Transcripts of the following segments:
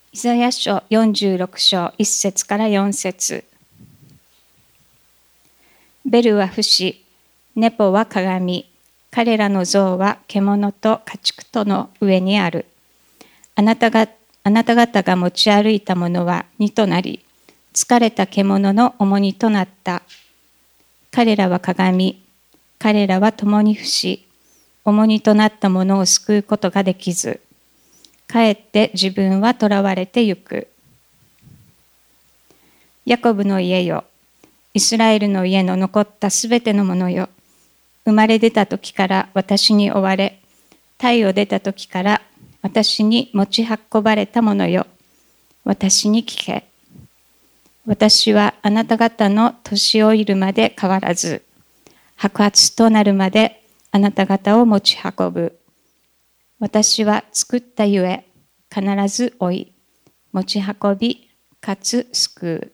イザヤ書46章1節から4節。ベルは不死、ネポは鏡、彼らの像は獣と家畜との上にある。あなた方が持ち歩いたものは荷となり、疲れた獣の重荷となった。彼らは鏡、彼らは共に不死、重荷となったものを救うことができず、かえって自分は囚われてゆく。ヤコブの家よ、イスラエルの家の残ったすべてのものよ、生まれ出た時から私に追われ、胎を出た時から私に持ち運ばれたものよ、私に聞け。私はあなた方の年老いるまで変わらず、白髪となるまであなた方を持ち運ぶ。私は作ったゆえ、必ず追い、持ち運び、かつ救う。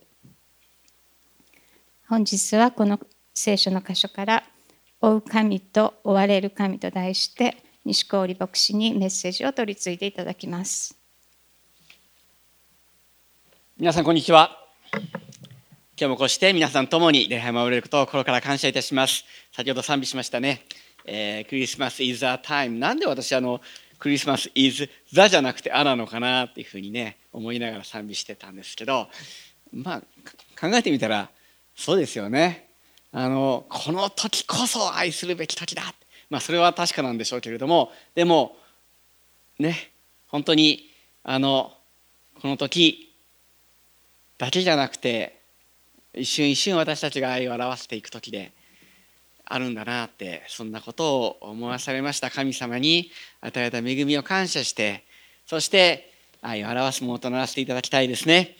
本日はこの聖書の箇所から、追う神と追われる神と題して、西郡牧師にメッセージを取り次いでいただきます。 皆さんこんにちは。今日もこうして皆さんともに礼拝を守れることを心から感謝いたします。先ほど賛美しましたね。クリスマス is a time。なんで私クリスマス is the じゃなくてあなのかなっていうふうにね思いながら賛美してたんですけど、考えてみたらそうですよね。この時こそ愛するべき時だ。それは確かなんでしょうけれども、でもね本当にこの時だけじゃなくて一瞬一瞬私たちが愛を表していく時であるんだなって、そんなことを思わされました。神様に与えた恵みを感謝して、そして愛を表すものとならせていただきたいですね。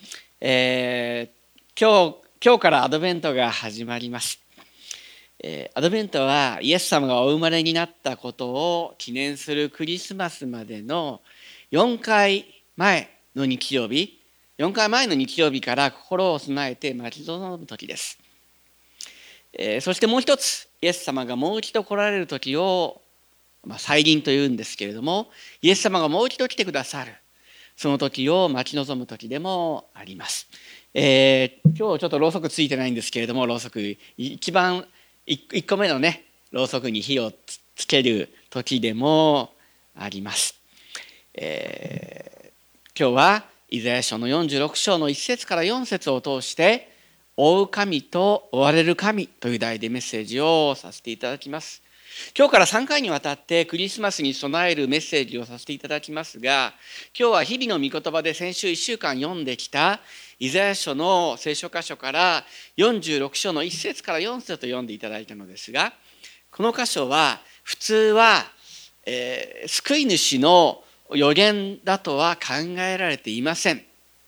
今日からアドベントが始まります。アドベントはイエス様がお生まれになったことを記念するクリスマスまでの4回前の日曜日から心を備えて待ち望む時です。そしてもう一つ、イエス様がもう一度来られる時を再臨というんですけれども、イエス様がもう一度来てくださるその時を待ち望む時でもあります。今日ちょっとろうそくついてないんですけれども、ろうそく一番1個目のねろうそくに火をつける時でもあります。今日はイザヤ書の46章の1節から4節を通して追う神と追われる神という題でメッセージをさせていただきます。今日から3回にわたってクリスマスに備えるメッセージをさせていただきますが、今日は日々の御言葉で先週1週間読んできたイザヤ書の聖書箇所から46章の1節から4節を読んでいただいたのですが、この箇所は普通は、救い主の予言だとは考えられていません。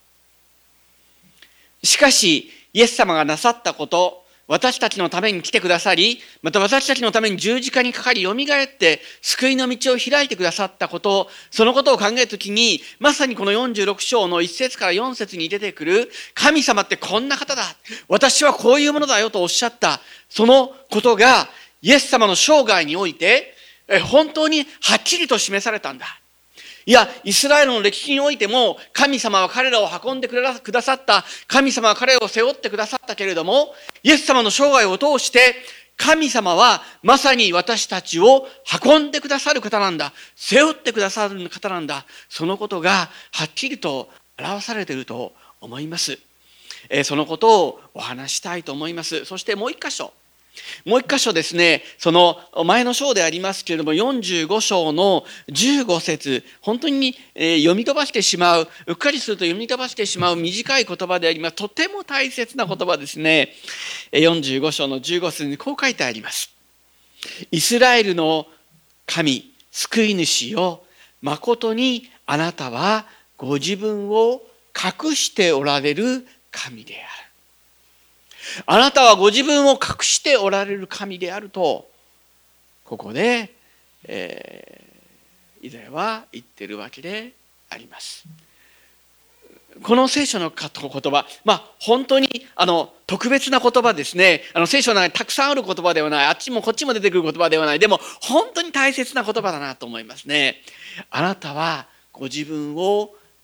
しかしイエス様がなさったこと、私たちのために来てくださり、また私たちのために十字架にかかりよみがえって救いの道を開いてくださったこと、そのことを考えるときに、まさにこの46章の1節から4節に出てくる神様ってこんな方だ、私はこういうものだよとおっしゃったそのことがイエス様の生涯において本当にはっきりと示されたんだ。いや、イスラエルの歴史においても神様は彼らを運んでくださった、神様は彼らを背負ってくださったけれども、イエス様の生涯を通して神様はまさに私たちを運んでくださる方なんだ、背負ってくださる方なんだ、そのことがはっきりと表されていると思います。そのことをお話したいと思います。そしてもう一箇所ですね、その前の章でありますけれども、45章の15節、本当に読み飛ばしてしまう、うっかりすると読み飛ばしてしまう短い言葉であります。とても大切な言葉ですね。45章の15節にこう書いてあります。イスラエルの神、救い主よ、まことにあなたはご自分を隠しておられる神である。あなたはご自分を隠しておられる神であると、ここで、イザヤは言っているわけであります。この聖書の言葉、本当に特別な言葉ですね。聖書の中にたくさんある言葉ではない、あっちもこっちも出てくる言葉ではない、でも本当に大切な言葉だなと思いますね。あなたはご自分を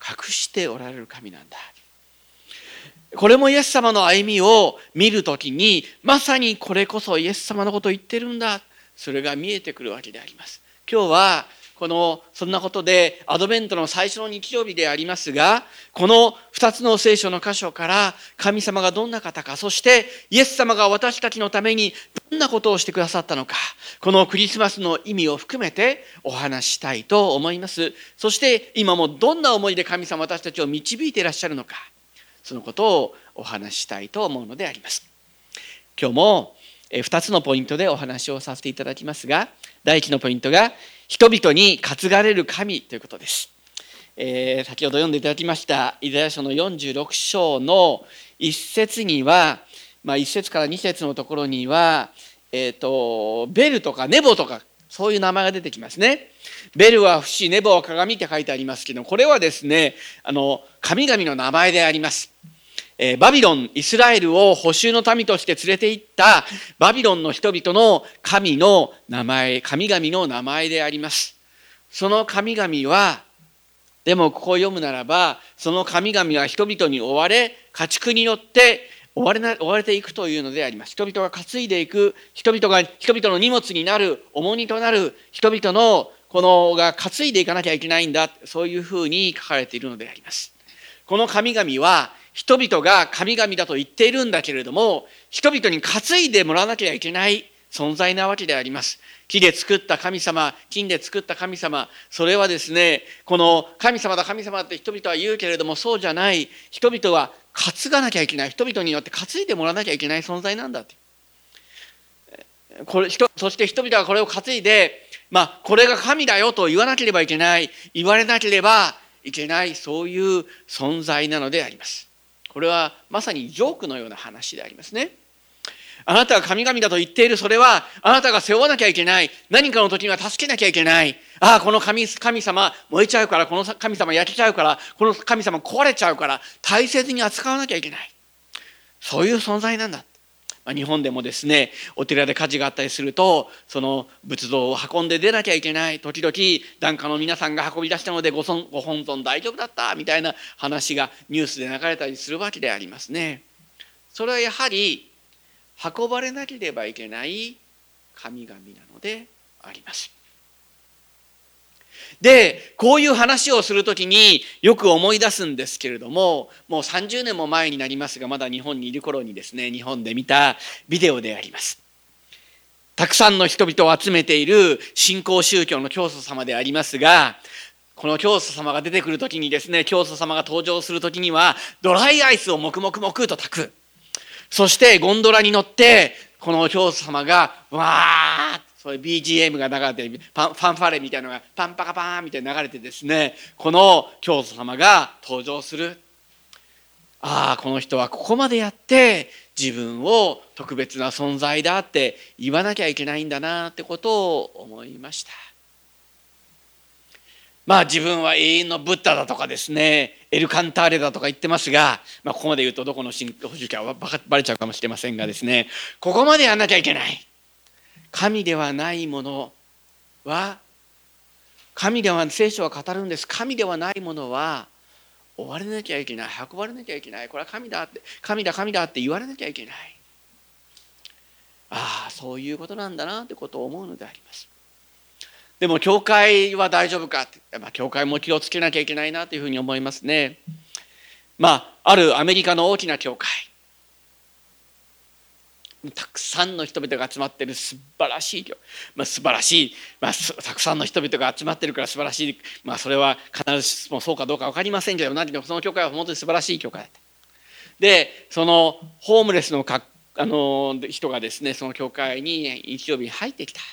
隠しておられる神なんだ。これもイエス様の歩みを見るときに、まさにこれこそイエス様のことを言ってるんだ。それが見えてくるわけであります。今日はそんなことでアドベントの最初の日曜日でありますが、この2つの聖書の箇所から神様がどんな方か、そしてイエス様が私たちのためにどんなことをしてくださったのか、このクリスマスの意味を含めてお話ししたいと思います。そして今もどんな思いで神様私たちを導いていらっしゃるのか、そのことをお話ししたいと思うのであります。今日も2つのポイントでお話をさせていただきますが、第1のポイントが人々に担がれる神ということです。先ほど読んでいただきましたイザヤ書の46章の1節には、1節から2節のところには、ベルとかネボとかそういう名前が出てきますね。ベルは節、ネボは鏡って書いてありますけど、これはですね、神々の名前であります。バビロン、イスラエルを捕囚の民として連れて行ったバビロンの人々の神の名前、神々の名前であります。その神々は、でもここを読むならば、その神々は人々に追われ、家畜によって追われていくというのであります。人々が担いでいく、人々の荷物になる、重荷となる、人々のが担いでいかなきゃいけないんだ、そういうふうに書かれているのであります。この神々は、人々が神々だと言っているんだけれども、人々に担いでもらわなきゃいけない存在なわけであります。木で作った神様、金で作った神様、それはですね、この神様だ神様だって人々は言うけれども、そうじゃない、人々は担がなきゃいけない、人々によって担いでもらわなきゃいけない存在なんだって。そして人々はこれを担いで、これが神だよと言わなければいけない、言われなければいけない、そういう存在なのであります。これはまさにジョークのような話でありますね。あなたが神々だと言っている、それはあなたが背負わなきゃいけない、何かの時には助けなきゃいけない、この神様燃えちゃうから、この神様焼けちゃうから、この神様壊れちゃうから大切に扱わなきゃいけない、そういう存在なんだ。日本でもですね、お寺で火事があったりすると、その仏像を運んで出なきゃいけない、時々檀家の皆さんが運び出したのでご本尊大丈夫だったみたいな話がニュースで流れたりするわけでありますね。それはやはり運ばれなければいけない神々なのであります。で、こういう話をするときによく思い出すんですけれども、もう30年も前になりますが、まだ日本にいる頃にですね、日本で見たビデオであります。たくさんの人々を集めている新興宗教の教祖様でありますが、この教祖様が出てくるときにですね、教祖様が登場するときにはドライアイスをもくもくもくと炊く。そしてゴンドラに乗ってこの教祖様がわーっとそういう BGM が流れて、ファンファレみたいなのがパンパカパーンみたいに流れてですね、この教祖様が登場する。この人はここまでやって自分を特別な存在だって言わなきゃいけないんだなってことを思いました。自分は永遠のブッダだとかですね、エルカンターレだとか言ってますが、ここまで言うとどこの信仰宗教はバレちゃうかもしれませんがですね、ここまでやんなきゃいけない。神ではないものは、聖書は語るんです。神ではないものは追われなきゃいけない、運ばれなきゃいけない、これは神だって言われなきゃいけない。そういうことなんだなってことを思うのであります。でも教会は大丈夫かって、教会も気をつけなきゃいけないなというふうに思いますね。あるアメリカの大きな教会、たくさんの人々が集まっている素晴らしい素晴らしい、たくさんの人々が集まっているから素晴らしい、それは必ずしもそうかどうか分かりませんけど、何でもその教会は本当に素晴らしい教会だった。で、そのホームレスの人がですね、その教会に日曜日に入ってきた。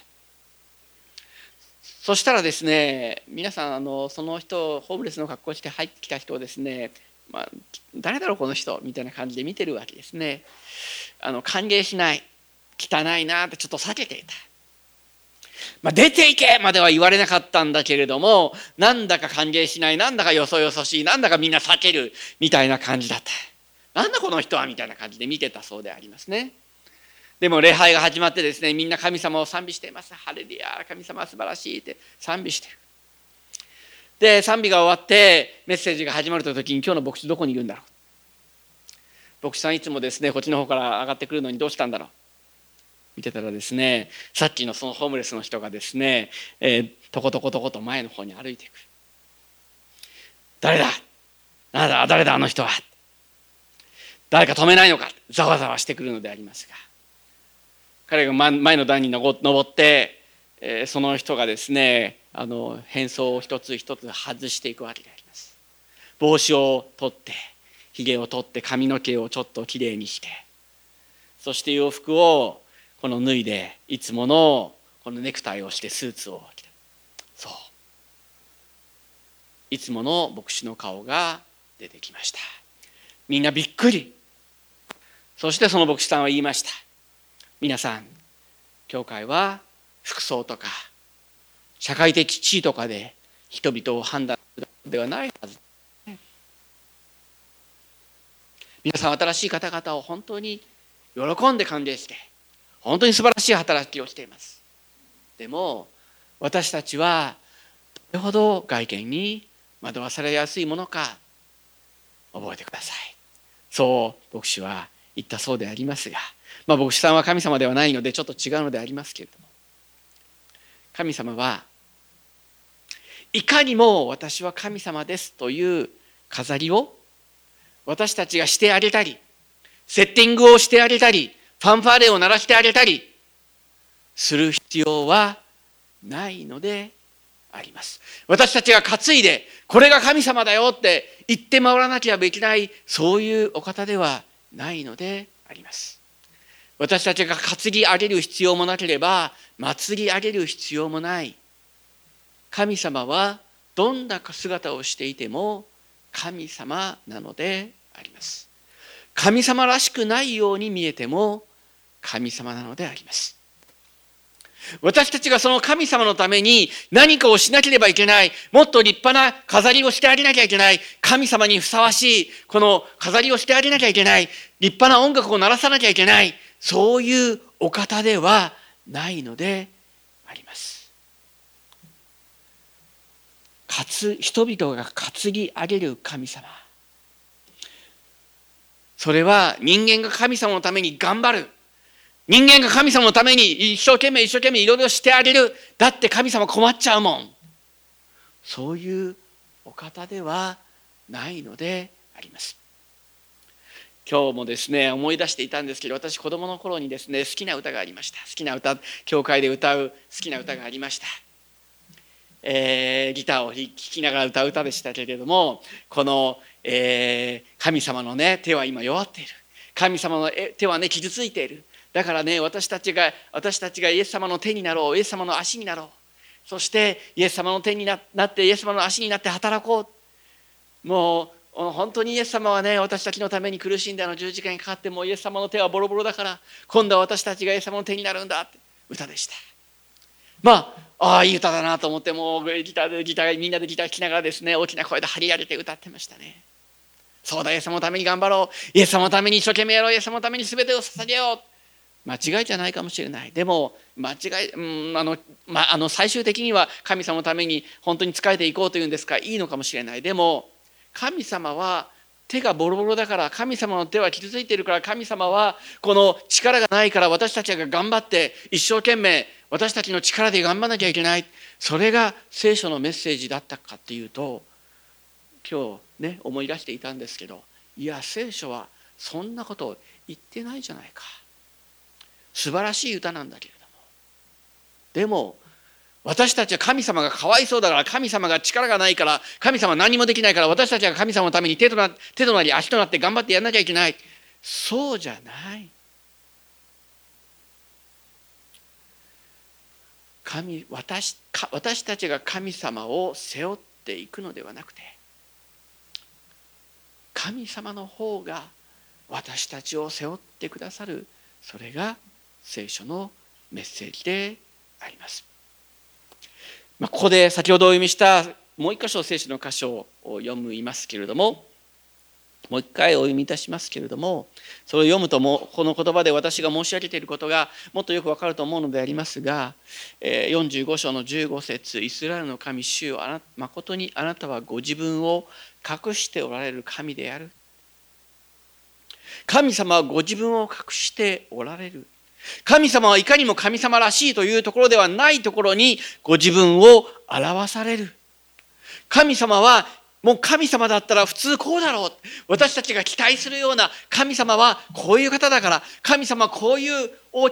そしたらですね、皆さんその人、ホームレスの格好して入ってきた人をですね、誰だろうこの人みたいな感じで見てるわけですね。歓迎しない、汚いなってちょっと避けていた。出ていけまでは言われなかったんだけれども、なんだか歓迎しない、なんだかよそよそしい、なんだかみんな避けるみたいな感じだった。なんだこの人はみたいな感じで見てたそうでありますね。でも礼拝が始まってですね、みんな神様を賛美しています。ハレルヤ、神様は素晴らしいって賛美している。 で、賛美が終わってメッセージが始まるときに、今日の牧師どこにいるんだろう。牧師さんいつもですね、こっちの方から上がってくるのにどうしたんだろう。見てたらですね、さっきのそのホームレスの人がですね、とことことこと前の方に歩いてくる。誰だ、誰だあの人は。誰か止めないのか、ざわざわしてくるのでありますが、彼が前の段に登って、その人がですね、変装を一つ一つ外していくわけであります。帽子を取って、ひげを取って、髪の毛をちょっときれいにして、そして洋服をこの脱いで、いつものこのネクタイをしてスーツを着て、そう、いつもの牧師の顔が出てきました。みんなびっくり。そしてその牧師さんは言いました。皆さん、教会は服装とか社会的地位とかで人々を判断するのではないはず。皆さん、新しい方々を本当に喜んで歓迎して、本当に素晴らしい働きをしています。でも私たちはどれほど外見に惑わされやすいものか覚えてください。そう牧師は言ったそうでありますが、牧師さんは神様ではないのでちょっと違うのでありますけれども、神様はいかにも私は神様ですという飾りを私たちがしてあげたり、セッティングをしてあげたり、ファンファーレを鳴らしてあげたりする必要はないのであります。私たちが担いでこれが神様だよって言って回らなければいけない、そういうお方ではないのであります。私たちが担ぎ上げる必要もなければ祭り上げる必要もない。神様はどんな姿をしていても神様なのであります。神様らしくないように見えても神様なのであります。私たちがその神様のために何かをしなければいけない、もっと立派な飾りをしてあげなきゃいけない、神様にふさわしいこの飾りをしてあげなきゃいけない、立派な音楽を鳴らさなきゃいけない、そういうお方ではないのであります。人々が担ぎ上げる神様、それは人間が神様のために頑張る、人間が神様のために一生懸命いろいろしてあげる、だって神様困っちゃうもん、そういうお方ではないのであります。今日もですね思い出していたんですけど、私子供の頃にですね好きな歌がありました。好きな歌、教会で歌う好きな歌がありました。ギターを弾きながら歌う歌でしたけれども、この、神様のね手は今弱っている、神様の手はね傷ついている、だからね私たちがイエス様の手になろう、イエス様の足になろう、そしてイエス様の手になってイエス様の足になって働こう。もう本当にイエス様はね私たちのために苦しんで十字架にかかって、もうイエス様の手はボロボロだから今度は私たちがイエス様の手になるんだって歌でした。いい歌だなと思って、もうギターみんなでギター弾きながらですね大きな声で張り上げて歌ってましたね。そうだ、イエス様のために頑張ろう、イエス様のために一生懸命やろう、イエス様のために全てを捧げよう。間違いじゃないかもしれない。でも最終的には神様のために本当に仕えていこうというんですか、いいのかもしれない。でも神様は手がボロボロだから、神様の手は傷ついているから、神様はこの力がないから私たちが頑張って一生懸命私たちの力で頑張らなきゃいけない、それが聖書のメッセージだったかっていうと、今日ね思い出していたんですけど、いや聖書はそんなことを言ってないじゃないか。素晴らしい歌なんだけれども、でも私たちは神様がかわいそうだから、神様が力がないから、神様は何もできないから、私たちが神様のために手となり足となって頑張ってやらなきゃいけない、そうじゃない。私たちが神様を背負っていくのではなくて、神様の方が私たちを背負ってくださる、それが聖書のメッセージであります。ここで先ほどお読みしたもう一箇所聖書の箇所を読みますけれども、 もう一回お読みいたしますけれども、それを読むともこの言葉で私が申し上げていることがもっとよくわかると思うのでありますが、45章の15節、イスラエルの神主よ、誠にあなたはご自分を隠しておられる神である。神様はご自分を隠しておられる。神様はいかにも神様らしいというところではないところにご自分を表される。神様はもう神様だったら普通こうだろう。私たちが期待するような神様はこういう方だから、神様はこういう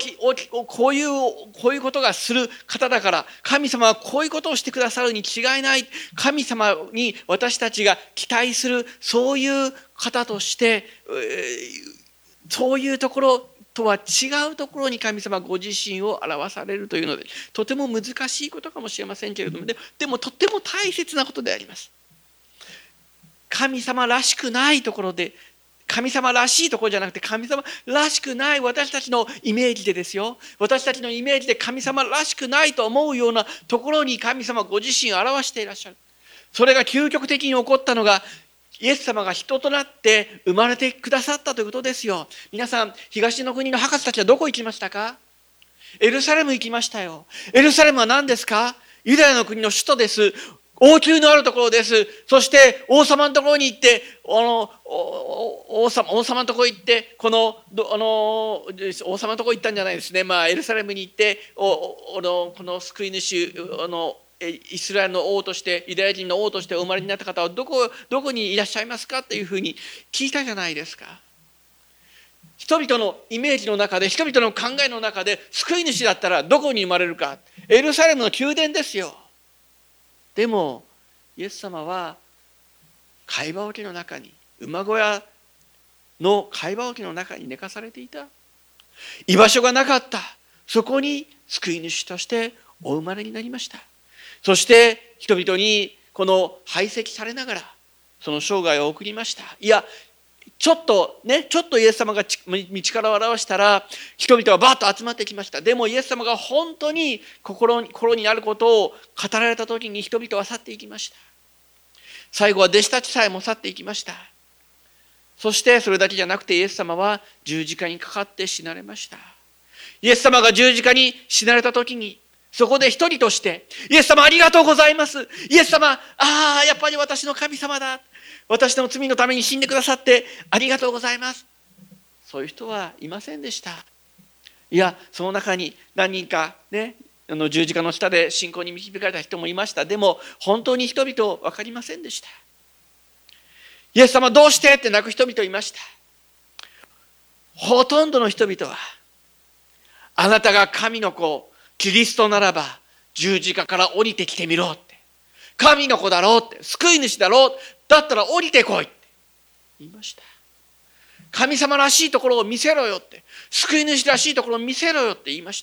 ことがする方だから、神様はこういうことをしてくださるに違いない。神様に私たちが期待するそういう方として、そういうところとは違うところに神様ご自身を表されるというので、とても難しいことかもしれませんけれども、でもとても大切なことであります。神様らしくないところで、神様らしいところじゃなくて、神様らしくない私たちのイメージでですよ。私たちのイメージで神様らしくないと思うようなところに神様ご自身を表していらっしゃる。それが究極的に起こったのが、イエス様が人となって生まれてくださったということですよ。皆さん、東の国の博士たちはどこ行きましたか？エルサレム行きましたよ。エルサレムは何ですか？ユダヤの国の首都です。王宮のあるところです。そして王様のところに行って、王様のところに行って、王様のところに行ったんじゃないですね。エルサレムに行って、この救い主、イスラエルの王として、ユダヤ人の王としてお生まれになった方はどこにいらっしゃいますかっていうふうに聞いたじゃないですか。人々のイメージの中で、人々の考えの中で、救い主だったらどこに生まれるか。エルサレムの宮殿ですよ。でもイエス様は貝羽桶の中に、馬小屋の貝羽桶の中に寝かされていた。居場所がなかった。そこに救い主としてお生まれになりました。そして人々にこの排斥されながらその生涯を送りました。いや、ちょっとイエス様が道から現したら人々はバーッと集まってきました。でもイエス様が本当に心にあることを語られた時に人々は去っていきました。最後は弟子たちさえも去っていきました。そしてそれだけじゃなくてイエス様は十字架にかかって死なれました。イエス様が十字架に死なれた時に、そこで一人としてイエス様ありがとうございます。イエス様、やっぱり私の神様だ。私の罪のために死んでくださってありがとうございます。そういう人はいませんでした。いや、その中に何人かね、十字架の下で信仰に導かれた人もいました。でも本当に人々分かりませんでした。イエス様どうしてって泣く人々いました。ほとんどの人々は、あなたが神の子キリストならば十字架から降りてきてみろって、神の子だろうって、救い主だろう、だったら降りてこいって言いました。神様らしいところを見せろよって、救い主らしいところを見せろよって言いました。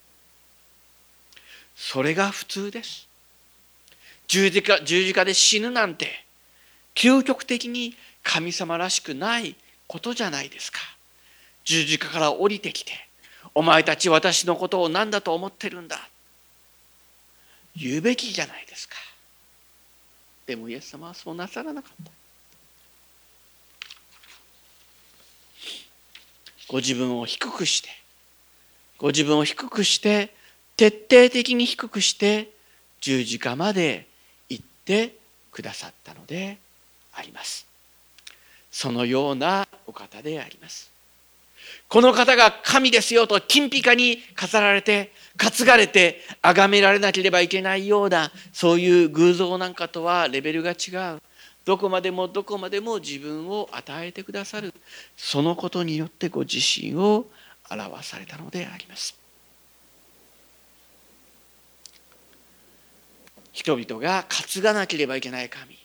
それが普通です。十字架で死ぬなんて究極的に神様らしくないことじゃないですか。十字架から降りてきて、お前たち私のことを何だと思ってるんだ、言うべきじゃないですか。でもイエス様はそうなさらなかった。ご自分を低くして、徹底的に低くして十字架まで行ってくださったのであります。そのようなお方であります。この方が神ですよと金ピカに飾られて担がれて崇められなければいけないような、そういう偶像なんかとはレベルが違う。どこまでも自分を与えてくださる、そのことによってご自身を表されたのであります。人々が担がなければいけない神、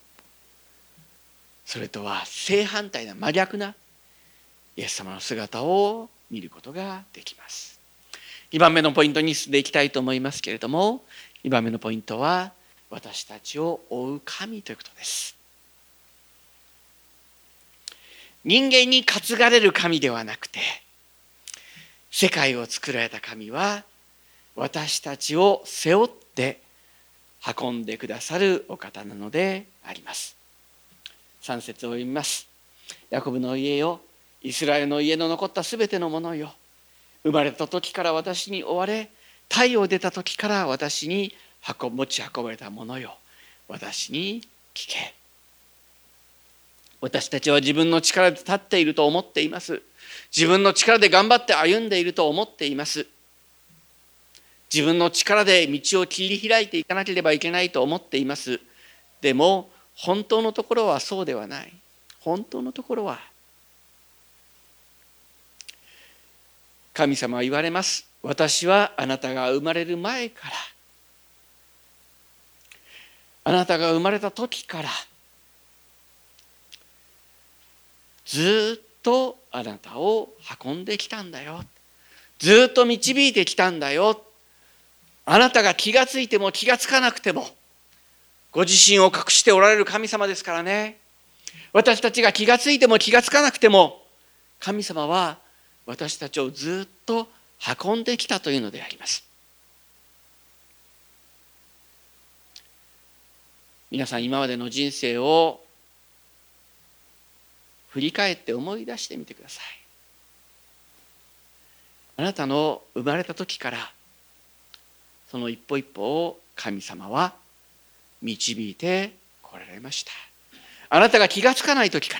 それとは正反対な真逆なイエス様の姿を見ることができます。2番目のポイントに進んでいきたいと思いますけれども、2番目のポイントは私たちを追う神ということです。人間に担がれる神ではなくて、世界を作られた神は私たちを背負って運んでくださるお方なのであります。3節を読みます。 ヤコブの家よ、イスラエルの家の残ったすべてのものよ、生まれた時から私に追われ、太陽出た時から私に持ち運ばれたものよ、私に聞け。私たちは自分の力で立っていると思っています。自分の力で頑張って歩んでいると思っています。自分の力で道を切り開いていかなければいけないと思っています。でも本当のところはそうではない。本当のところは神様は言われます。私はあなたが生まれる前から、あなたが生まれた時からずっとあなたを運んできたんだよ。ずっと導いてきたんだよ。あなたが気がついても気がつかなくてもご自身を隠しておられる神様ですからね。私たちが気がついても気がつかなくても神様は私たちをずっと運んできたというのであります。皆さん、今までの人生を振り返って思い出してみてください。あなたの生まれた時からその一歩一歩を神様は導いてこられました。あなたが気がつかない時から、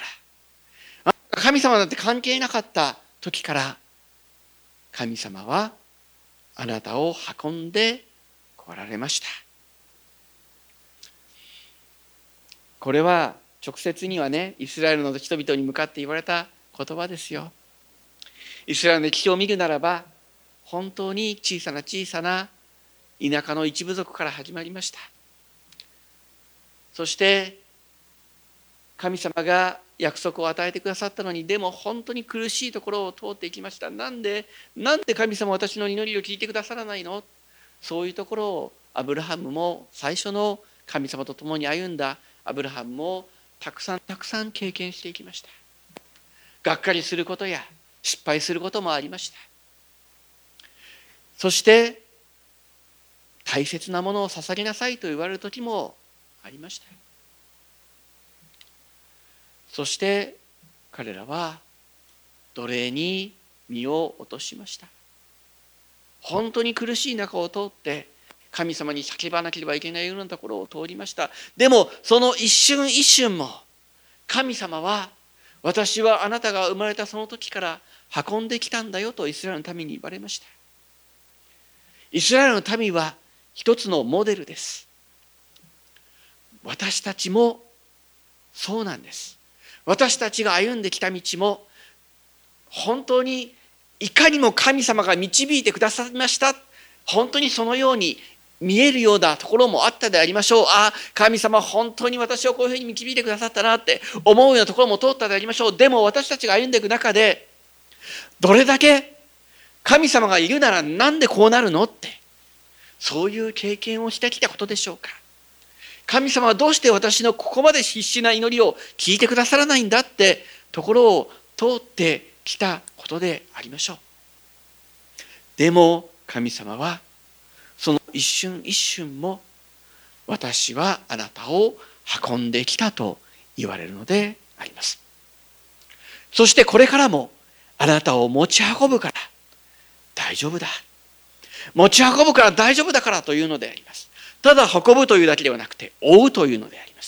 神様なんて関係なかった時から神様はあなたを運んでこられました。これは直接にはね、イスラエルの人々に向かって言われた言葉ですよ。イスラエルの歴史を見るならば、本当に小さな小さな田舎の一部族から始まりました。そして神様が約束を与えてくださったのに、でも本当に苦しいところを通っていきました。なんで神様は私の祈りを聞いてくださらないの？そういうところをアブラハムも、最初の神様と共に歩んだアブラハムもたくさん経験していきました。がっかりすることや失敗することもありました。そして大切なものを捧げなさいと言われる時もありました。そして彼らは奴隷に身を落としました。本当に苦しい中を通って神様に叫ばなければいけないようなところを通りました。でもその一瞬一瞬も神様は、私はあなたが生まれたその時から運んできたんだよとイスラエルの民に言われました。イスラエルの民は一つのモデルです。私たちもそうなんです。私たちが歩んできた道も本当にいかにも神様が導いてくださいました。本当にそのように見えるようなところもあったでありましょう。神様本当に私をこういうふうに導いてくださったなって思うようなところも通ったでありましょう。でも私たちが歩んでいく中で、どれだけ神様がいるならなんでこうなるのって、そういう経験をしてきたことでしょうか。神様はどうして私のここまで必死な祈りを聞いてくださらないんだってところを通ってきたことでありましょう。でも神様はその一瞬一瞬も、私はあなたを運んできたと言われるのであります。そしてこれからもあなたを持ち運ぶから大丈夫だ、持ち運ぶから大丈夫だからというのであります。ただ運ぶというだけではなくて追うというのであります。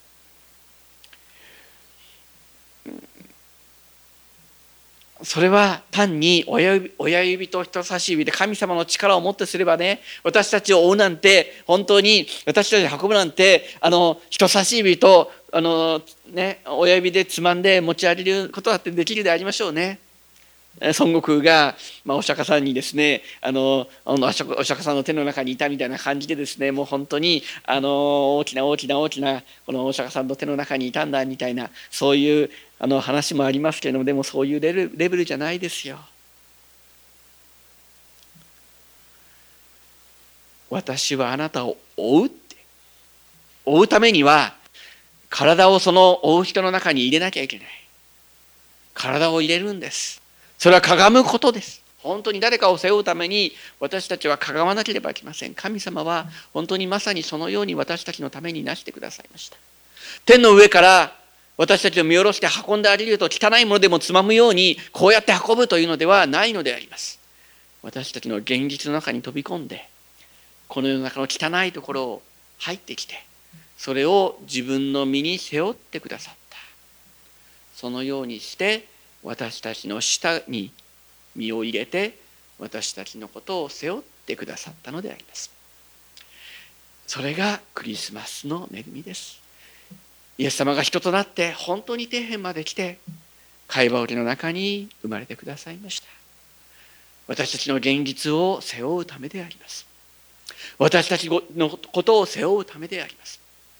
それは単に親指と人差し指で神様の力をもってすればね、私たちを追うなんて、本当に私たちを運ぶなんて、人差し指と親指でつまんで持ち上げることだってできるでありましょうね。孫悟空が、お釈迦さんにですね、お釈迦さんの手の中にいたみたいな感じでですね、もう本当に大きなこのお釈迦さんの手の中にいたんだみたいな、そういう話もありますけれども、でもそういうレベルじゃないですよ。私はあなたを追うって、追うためには体をその追う人の中に入れなきゃいけない。体を入れるんです。それはかがむことです。本当に誰かを背負うために私たちはかがまなければいけません。神様は本当にまさにそのように私たちのためになしてくださいました。天の上から私たちを見下ろして運んであげると、汚いものでもつまむようにこうやって運ぶというのではないのであります。私たちの現実の中に飛び込んで、この世の中の汚いところを入ってきて、それを自分の身に背負ってくださった。そのようにして私たちの下に身を入れて、私たちのことを背負ってくださったのであります。それがクリスマスの恵みです。イエス様が人となって本当に底辺まで来て、貝羽織の中に生まれてくださいました。私たちの現実を背負うためであります。私たちのことを背負うためであります。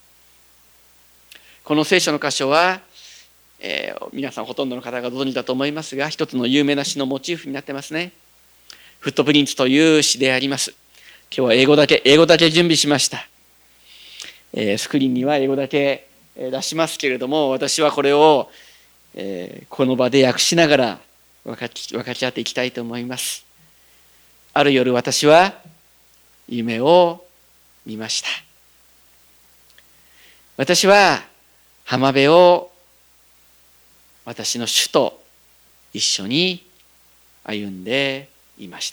この聖書の箇所は、皆さんほとんどの方がご存知だと思いますが、一つの有名な詩のモチーフになってますね。フットプリンツという詩であります。今日は英語だけ準備しました。スクリーンには英語だけ出しますけれども、私はこれを、この場で訳しながら分かち合っていきたいと思います。ある夜、私は夢を見ました。私は浜辺を私の主と一緒に歩んでいました。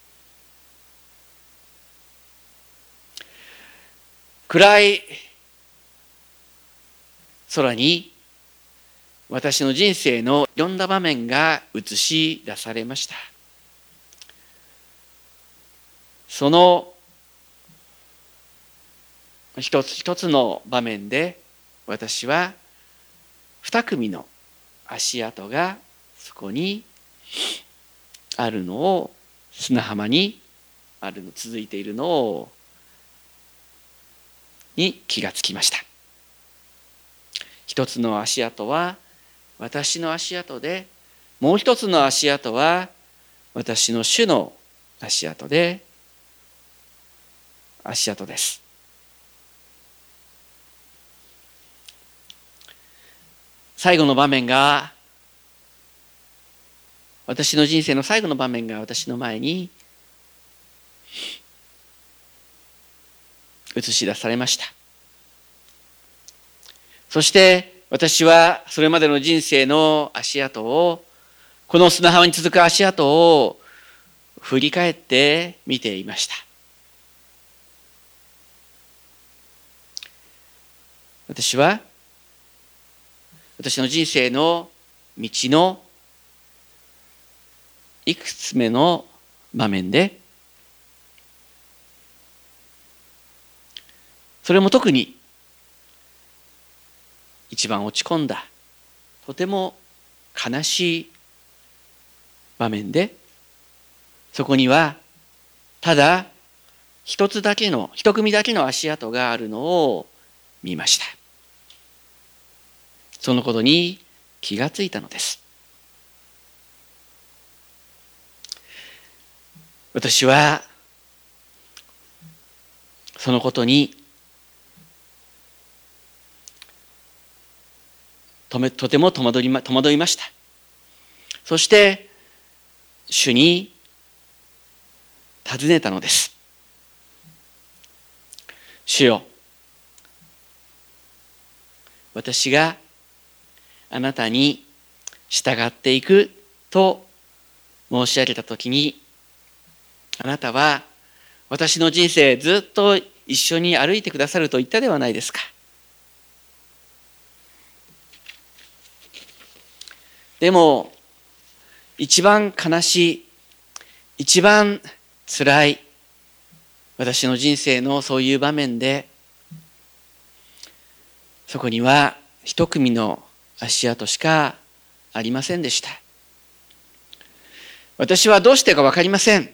暗い空に私の人生のいろんな場面が映し出されました。その一つ一つの場面で、私は2組の足跡がそこにあるのを、砂浜に続いているのに気がつきました。一つの足跡は私の足跡で、もう一つの足跡は私の主の足跡です。最後の場面が、私の人生の最後の場面が私の前に映し出されました。そして私はそれまでの人生の足跡を、この砂浜に続く足跡を振り返って見ていました。私は私の人生の道のいくつ目の場面で、それも特に一番落ち込んだ、とても悲しい場面で、そこにはただ一組だけの足跡があるのを見ました。そのことに気がついたのです。私はそのことにとても戸惑いました。そして主に尋ねたのです。主よ、私があなたに従っていくと申し上げたときに、あなたは私の人生ずっと一緒に歩いてくださると言ったではないですか。でも一番悲しい、一番つらい私の人生のそういう場面で、そこには一組の足跡しかありませんでした。私はどうしてか分かりません。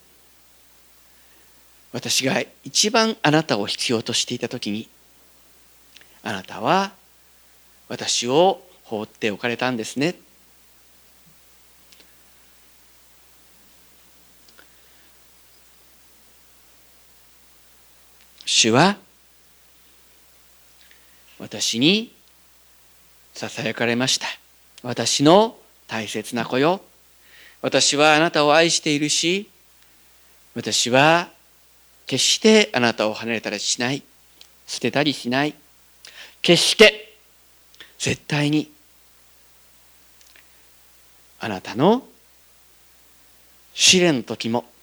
私が一番あなたを必要としていたときに、あなたは私を放っておかれたんですね。主は私にささやかれました。私の大切な子よ、私はあなたを愛しているし、私は決してあなたを離れたりしない、捨てたりしない。決して絶対にあなたの試練の時も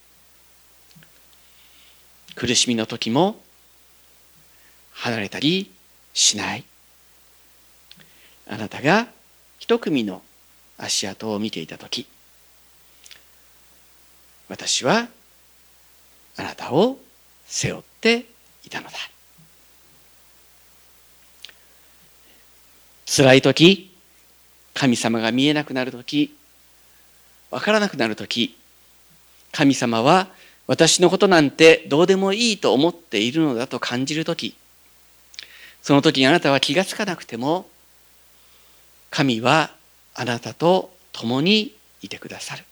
苦しみの時も離れたりしない。あなたが一組の足跡を見ていた時、私はあなたを背負っていたのだ。辛い時、神様が見えなくなる時、わからなくなる時、神様は私のことなんてどうでもいいと思っているのだと感じる時、その時にあなたは気がつかなくても、神はあなたと共にいてくださる。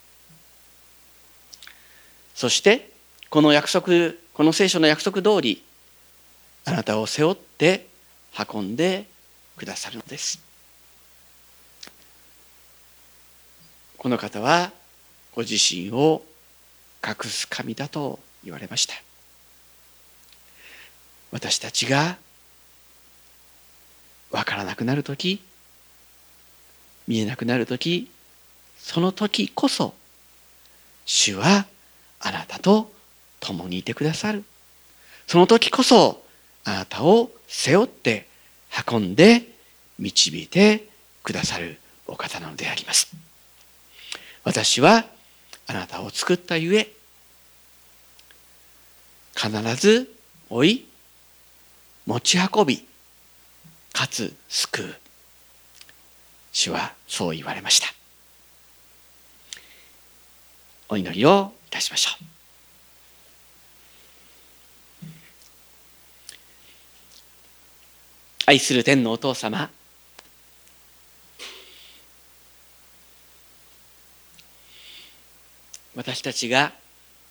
そしてこの聖書の約束通り、あなたを背負って運んでくださるのです。この方はご自身を隠す神だと言われました。私たちがわからなくなるとき、見えなくなるとき、その時こそ主はあなたと共にいてくださる。その時こそあなたを背負って運んで導いてくださるお方なのであります。私はあなたを作ったゆえ、必ず追い持ち運び、かつ救う。主はそう言われました。お祈りをいたしましょう。愛する天のお父様、私たちが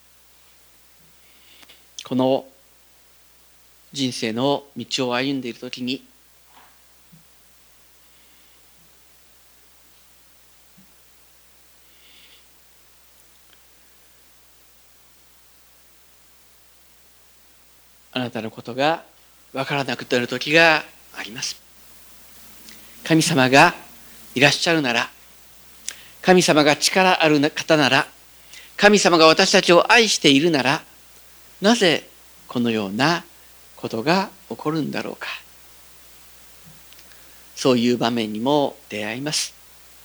この人生の道を歩んでいるときに、あなたのことがわからなくなるときがあります。神様がいらっしゃるなら、神様が力ある方なら、神様が私たちを愛しているなら、なぜこのようなことが起こるんだろうか。そういう場面にも出会います。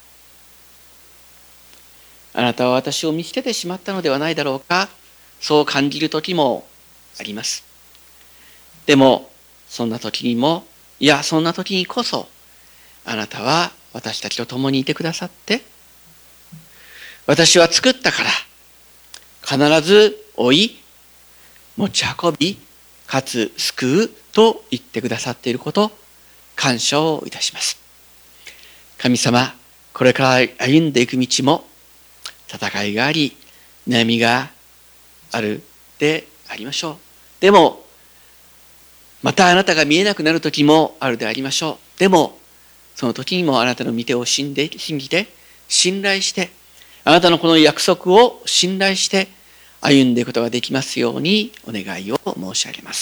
あなたは私を見捨ててしまったのではないだろうか。そう感じる時もあります。でもそんな時にも、いやそんな時にこそ、あなたは私たちと共にいてくださって、私は作ったから必ず追い持ち運びかつ救うと言ってくださっていること、感謝をいたします。神様、これから歩んでいく道も戦いがあり、悩みがあるでありましょう。でもまたあなたが見えなくなる時もあるでありましょう。でもその時にもあなたの御手を信じて、信頼して、あなたのこの約束を信頼して歩んでいくことができますようにお願いを申し上げます。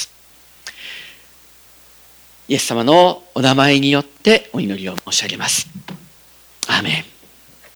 イエス様のお名前によってお祈りを申し上げます。アーメン。